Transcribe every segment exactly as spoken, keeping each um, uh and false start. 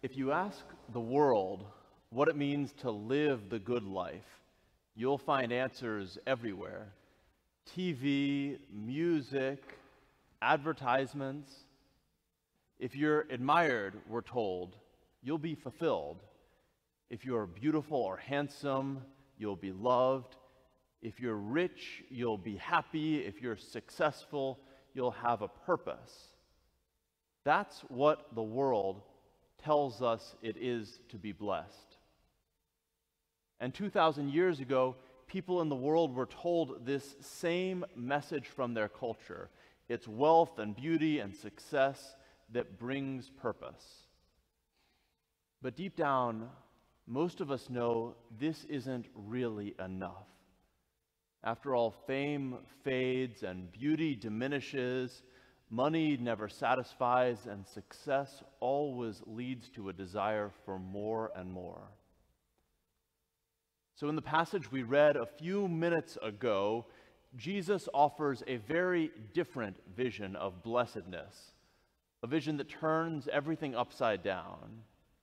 If you ask the world what it means to live the good life, you'll find answers everywhere. T V, music, advertisements. If you're admired, we're told, you'll be fulfilled. If you're beautiful or handsome, you'll be loved. If you're rich, you'll be happy. If you're successful, you'll have a purpose. That's what the world tells us it is to be blessed. And two thousand years ago, people in the world were told this same message from their culture. It's wealth and beauty and success that brings purpose. But deep down, most of us know this isn't really enough. After all, fame fades and beauty diminishes, money never satisfies, and success always leads to a desire for more and more. So in the passage we read a few minutes ago, Jesus offers a very different vision of blessedness, a vision that turns everything upside down.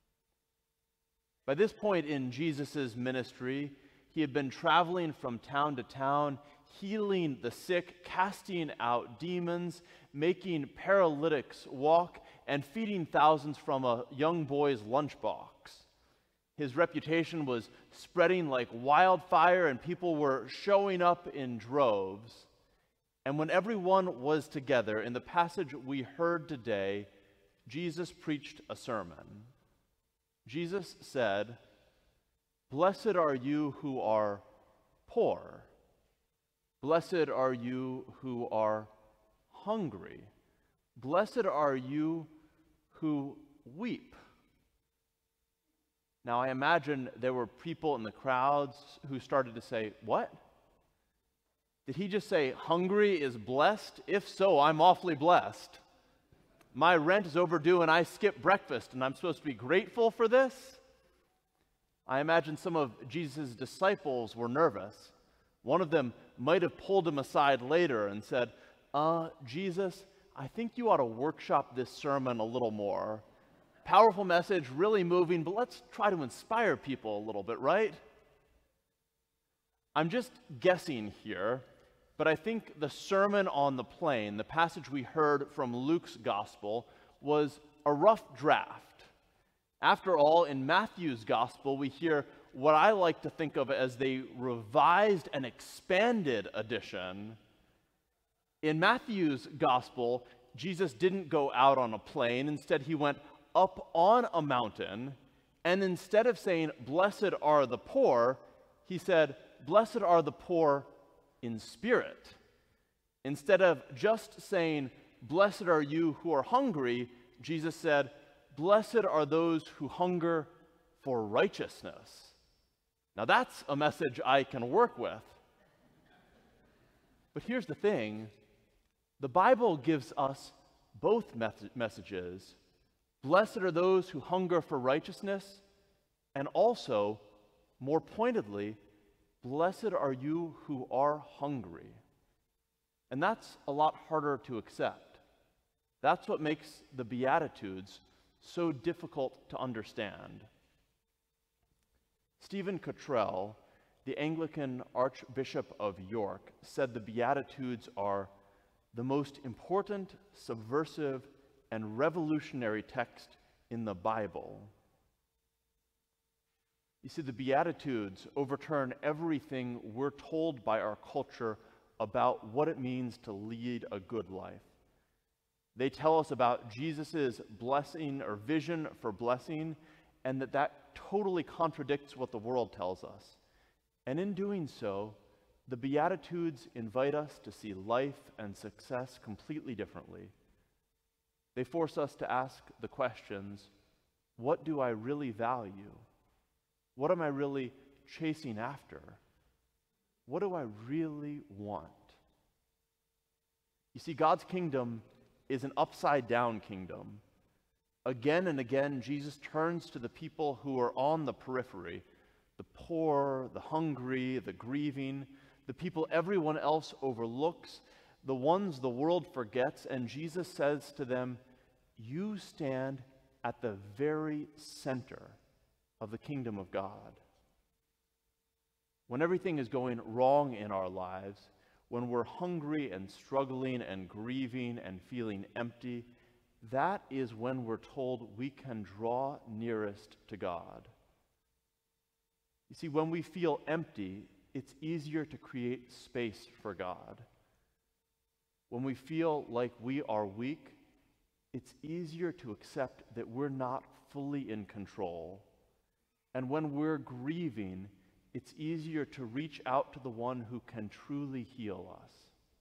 By this point in Jesus' ministry, he had been traveling from town to town, healing the sick, casting out demons, making paralytics walk, and feeding thousands from a young boy's lunchbox. His reputation was spreading like wildfire, and people were showing up in droves. And when everyone was together, in the passage we heard today, Jesus preached a sermon. Jesus said, "Blessed are you who are poor. Blessed are you who are hungry. Blessed are you who weep." Now, I imagine there were people in the crowds who started to say, "What? Did he just say hungry is blessed? If so, I'm awfully blessed. My rent is overdue and I skipped breakfast, and I'm supposed to be grateful for this?" I imagine some of Jesus' disciples were nervous. One of them might have pulled him aside later and said, uh, Jesus, I think you ought to workshop this sermon a little more. Powerful message, really moving, but let's try to inspire people a little bit, right? I'm just guessing here, but I think the Sermon on the Plain, the passage we heard from Luke's gospel, was a rough draft. After all, in Matthew's gospel, we hear what I like to think of as the revised and expanded edition. In Matthew's gospel, Jesus didn't go out on a plain. Instead, he went up on a mountain, and instead of saying, "Blessed are the poor," he said, "Blessed are the poor in spirit." Instead of just saying, "Blessed are you who are hungry," Jesus said, "Blessed are those who hunger for righteousness." Now that's a message I can work with. But here's the thing. The Bible gives us both mes- messages. Blessed are those who hunger for righteousness, and also, more pointedly, blessed are you who are hungry. And that's a lot harder to accept. That's what makes the Beatitudes so difficult to understand. Stephen Cottrell, the Anglican Archbishop of York, said the Beatitudes are the most important, subversive, and revolutionary text in the Bible. You see, the Beatitudes overturn everything we're told by our culture about what it means to lead a good life. They tell us about Jesus' blessing or vision for blessing, and that that totally contradicts what the world tells us. And in doing so, the Beatitudes invite us to see life and success completely differently. They force us to ask the questions, what do I really value? What am I really chasing after? What do I really want? You see, God's kingdom is an upside-down kingdom. Again and again, Jesus turns to the people who are on the periphery, the poor, the hungry, the grieving, the people everyone else overlooks, the ones the world forgets, and Jesus says to them, "You stand at the very center of the kingdom of God. When everything is going wrong in our lives, when we're hungry and struggling and grieving and feeling empty, that is when we're told we can draw nearest to God. You see, when we feel empty, it's easier to create space for God. When we feel like we are weak, it's easier to accept that we're not fully in control. And when we're grieving, it's easier to reach out to the one who can truly heal us.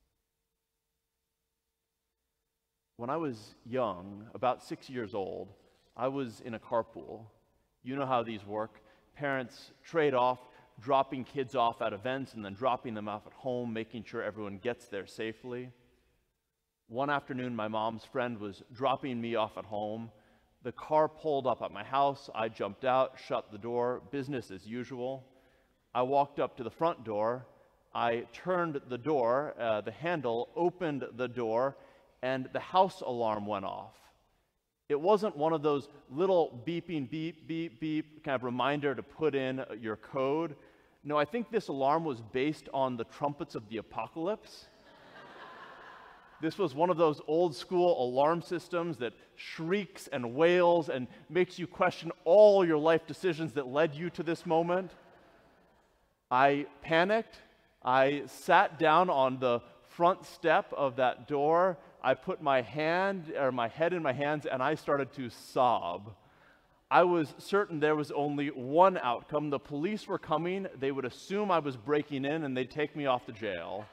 When I was young, about six years old, I was in a carpool. You know how these work. Parents trade off, dropping kids off at events and then dropping them off at home, making sure everyone gets there safely. One afternoon, my mom's friend was dropping me off at home. The car pulled up at my house. I jumped out, shut the door, business as usual. I walked up to the front door. I turned the door, uh, the handle, opened the door, and the house alarm went off. It wasn't one of those little beeping, beep, beep, beep kind of reminder to put in your code. No, I think this alarm was based on the trumpets of the apocalypse. This was one of those old school alarm systems that shrieks and wails and makes you question all your life decisions that led you to this moment. I panicked. I sat down on the front step of that door. I put my hand or my head in my hands and I started to sob. I was certain there was only one outcome. The police were coming. They would assume I was breaking in and they'd take me off to jail.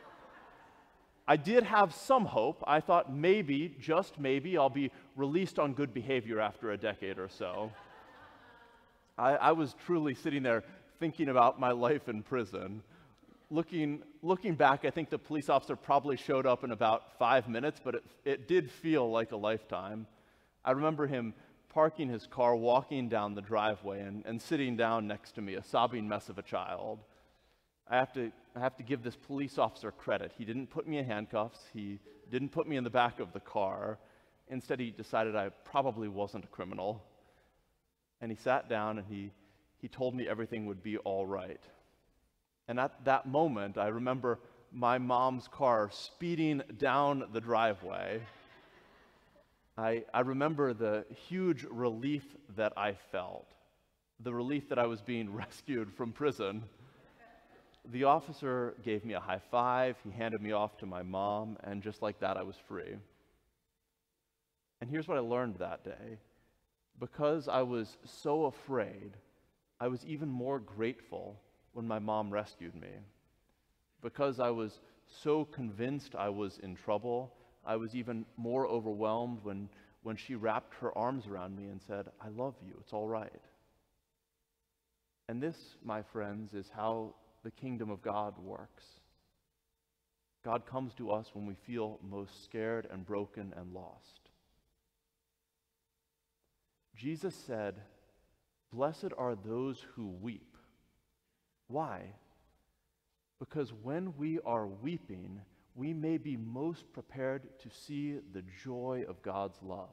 I did have some hope. I thought maybe, just maybe, I'll be released on good behavior after a decade or so. I, I was truly sitting there thinking about my life in prison. Looking, looking back, I think the police officer probably showed up in about five minutes, but it, it did feel like a lifetime. I remember him parking his car, walking down the driveway, and, and sitting down next to me, a sobbing mess of a child. I have to, I have to give this police officer credit. He didn't put me in handcuffs. He didn't put me in the back of the car. Instead, he decided I probably wasn't a criminal. And he sat down and he, he told me everything would be all right. And at that moment, I remember my mom's car speeding down the driveway. I, I remember the huge relief that I felt, the relief that I was being rescued from prison. The officer gave me a high five, he handed me off to my mom, and just like that, I was free. And here's what I learned that day. Because I was so afraid, I was even more grateful when my mom rescued me. Because I was so convinced I was in trouble, I was even more overwhelmed when, when she wrapped her arms around me and said, "I love you, it's all right." And this, my friends, is how the kingdom of God works. God comes to us when we feel most scared and broken and lost. Jesus said, "Blessed are those who weep." Why? Because when we are weeping, we may be most prepared to see the joy of God's love.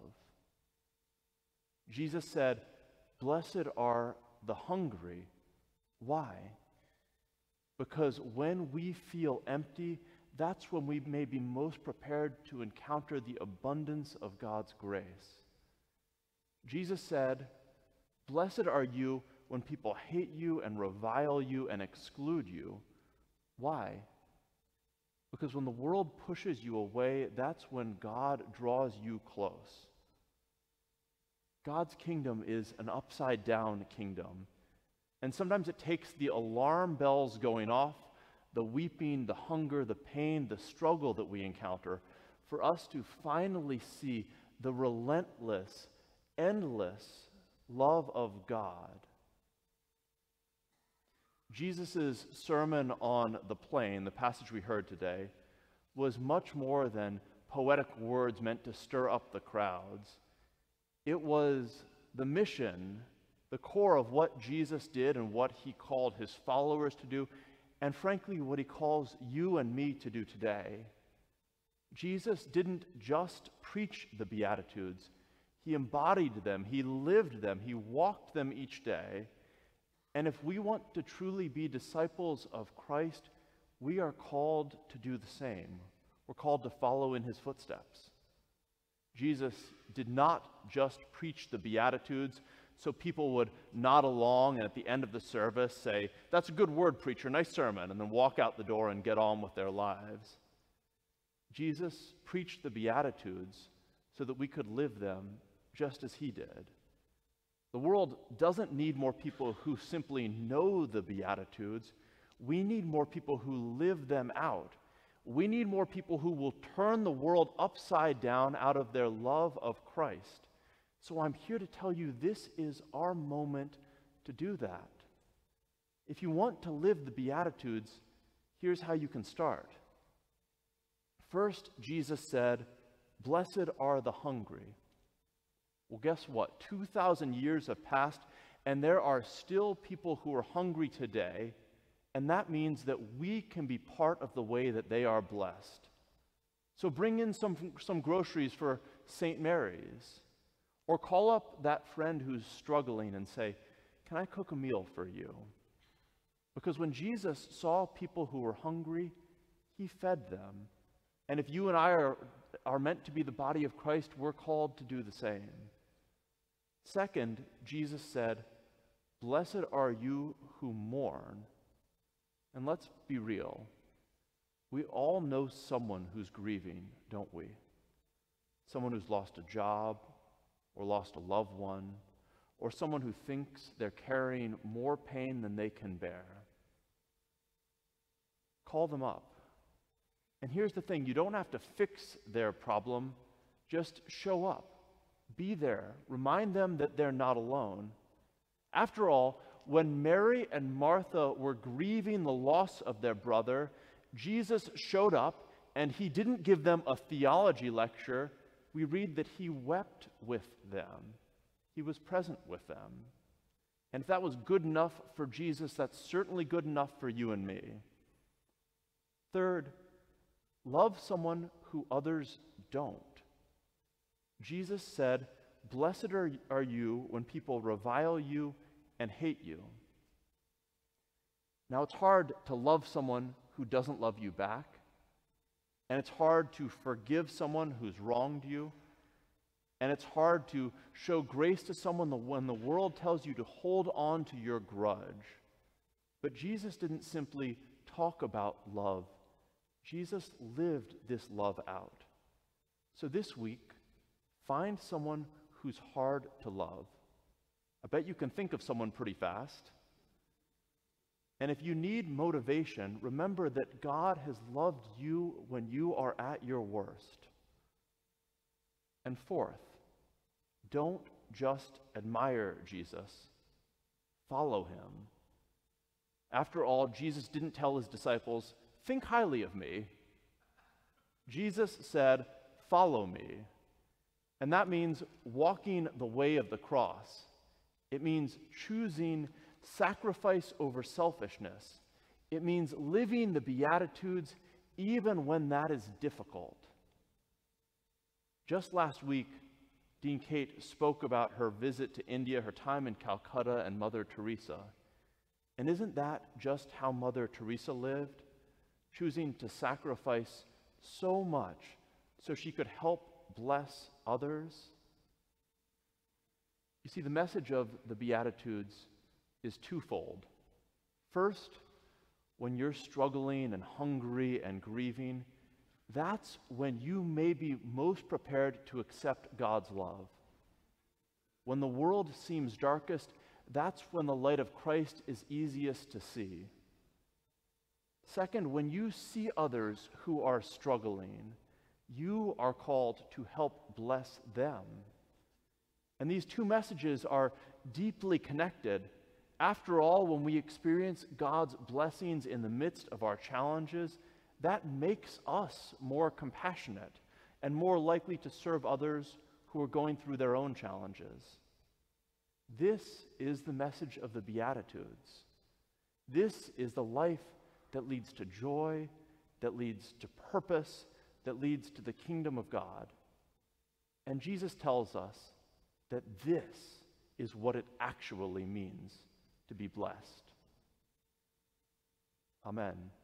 Jesus said, "Blessed are the hungry." Why? Because when we feel empty, that's when we may be most prepared to encounter the abundance of God's grace. Jesus said, "Blessed are you when people hate you and revile you and exclude you." Why? Because when the world pushes you away, that's when God draws you close. God's kingdom is an upside-down kingdom. And sometimes it takes the alarm bells going off, the weeping, the hunger, the pain, the struggle that we encounter, for us to finally see the relentless, endless love of God. Jesus' sermon on the plain, the passage we heard today, was much more than poetic words meant to stir up the crowds. It was the mission, the core of what Jesus did and what he called his followers to do, and frankly, what he calls you and me to do today. Jesus didn't just preach the Beatitudes, He embodied them. He lived them. He walked them each day. And if we want to truly be disciples of Christ, we are called to do the same. We're called to follow in his footsteps. Jesus did not just preach the Beatitudes so people would nod along and at the end of the service say, "That's a good word, preacher, nice sermon," and then walk out the door and get on with their lives. Jesus preached the Beatitudes so that we could live them just as he did. The world doesn't need more people who simply know the Beatitudes. We need more people who live them out. We need more people who will turn the world upside down out of their love of Christ. So I'm here to tell you this is our moment to do that. If you want to live the Beatitudes, here's how you can start. First, Jesus said, "Blessed are the hungry." Well, guess what? two thousand years have passed, and there are still people who are hungry today, and that means that we can be part of the way that they are blessed. So bring in some, some groceries for Saint Mary's, or call up that friend who's struggling and say, "Can I cook a meal for you?" Because when Jesus saw people who were hungry, he fed them. And if you and I are, are meant to be the body of Christ, we're called to do the same. Second, Jesus said, "Blessed are you who mourn." And let's be real. We all know someone who's grieving, don't we? Someone who's lost a job, or lost a loved one, or someone who thinks they're carrying more pain than they can bear. Call them up. And here's the thing, you don't have to fix their problem, just show up. Be there. Remind them that they're not alone. After all, when Mary and Martha were grieving the loss of their brother, Jesus showed up and he didn't give them a theology lecture. We read that he wept with them. He was present with them. And if that was good enough for Jesus, that's certainly good enough for you and me. Third, love someone who others don't. Jesus said, "Blessed are, are you when people revile you and hate you." Now, it's hard to love someone who doesn't love you back, and it's hard to forgive someone who's wronged you, and it's hard to show grace to someone when the world tells you to hold on to your grudge. But Jesus didn't simply talk about love. Jesus lived this love out. So this week, find someone who's hard to love. I bet you can think of someone pretty fast. And if you need motivation, remember that God has loved you when you are at your worst. And fourth, don't just admire Jesus. Follow him. After all, Jesus didn't tell his disciples, "Think highly of me." Jesus said, "Follow me." And that means walking the way of the cross. It means choosing sacrifice over selfishness. It means living the Beatitudes even when that is difficult. Just last week, Dean Kate spoke about her visit to India, her time in Calcutta, and Mother Teresa. And isn't that just how Mother Teresa lived? Choosing to sacrifice so much so she could help bless others? You see, the message of the Beatitudes is twofold. First, when you're struggling and hungry and grieving, that's when you may be most prepared to accept God's love. When the world seems darkest, that's when the light of Christ is easiest to see. Second, when you see others who are struggling, you are called to help bless them. And these two messages are deeply connected. After all, when we experience God's blessings in the midst of our challenges, that makes us more compassionate and more likely to serve others who are going through their own challenges. This is the message of the Beatitudes. This is the life that leads to joy, that leads to purpose, that leads to the kingdom of God. And Jesus tells us, that this is what it actually means to be blessed. Amen.